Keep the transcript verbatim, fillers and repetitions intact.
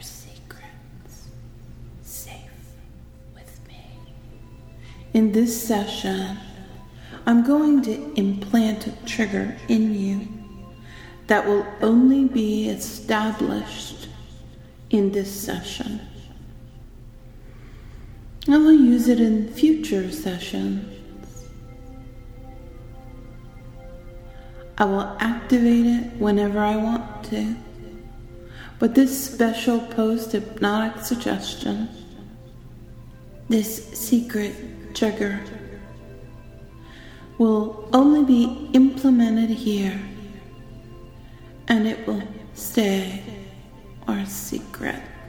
your secrets safe with me. In this session, I'm going to implant a trigger in you that will only be established in this session. I will use it in future sessions. I will activate it whenever I want to. But this special post-hypnotic suggestion, this secret trigger, will only be implemented here, and it will stay our secret.